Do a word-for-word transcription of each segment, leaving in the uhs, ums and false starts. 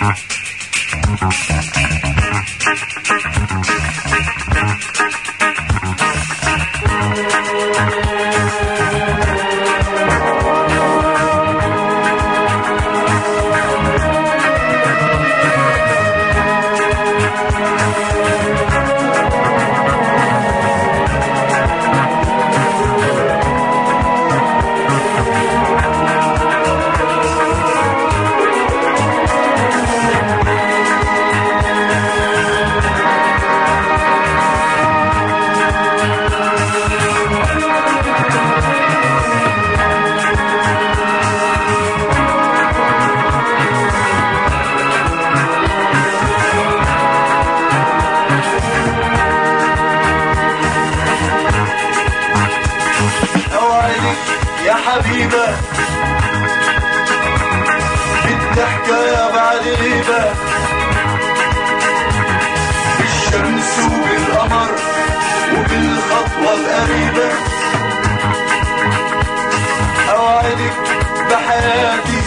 يا حبيبة بالضحكة بعد غيبة، بالشمس وبالقمر وبالخطوة القريبة، أوعدك بحياتي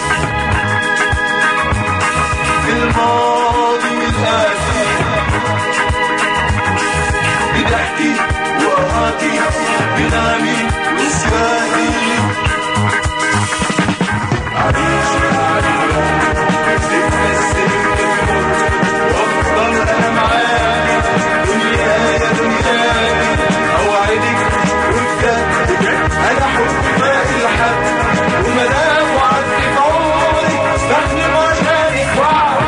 بالماضي والآتي، بضحكي وقهاتي بنامي وسكاتي، عريش العريبة بتمثل الموت وافضل انا معاكي، دنيا يا دنياكي، اوعدك وبجد انا حبي باقي لحد، ومدام وعدتي في عمري بخدم عشانك وعد.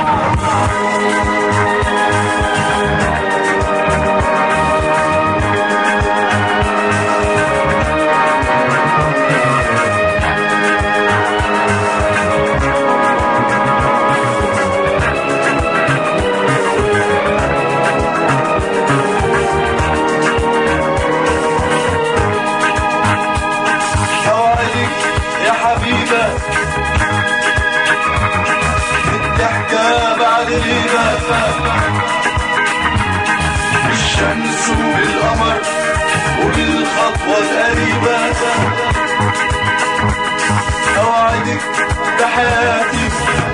بالضحكة بعد غيبة، بالشمس وبالقمر وبالخطوة القريبة، أوعدك بحياتي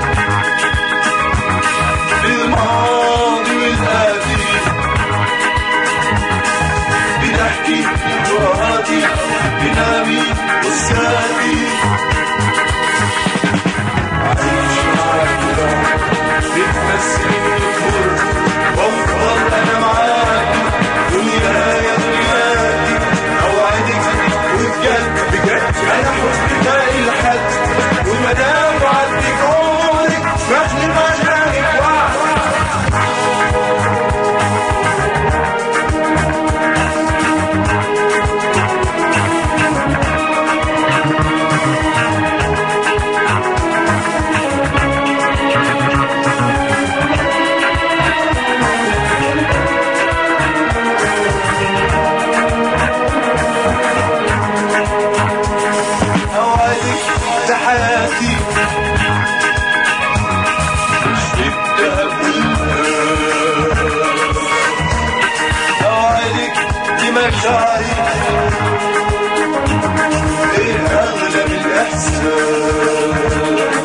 بالماضي والآتي، بضحكي وقهاتي بنامي وسكاتي، بتمثل المر وافضل انا معاكي، دنيا يا دنياكي، اوعدك وبجد بجد انا حبي باقي لحد، ومدام وعدتك عمرك بخدم عشانك وعد. حياتي مش بالذهب والمال، أوعدك بمشاعري إيه أغلى من الإحسان،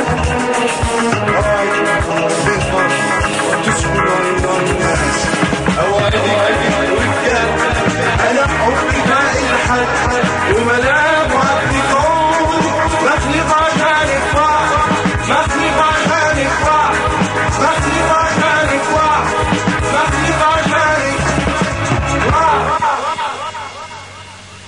أوعدك بالفرح تسكن عيون الناس، أوعدك وبجد أنا حبي باقي لحد، وملام وعدتك عمري بخلق عشانك وعد.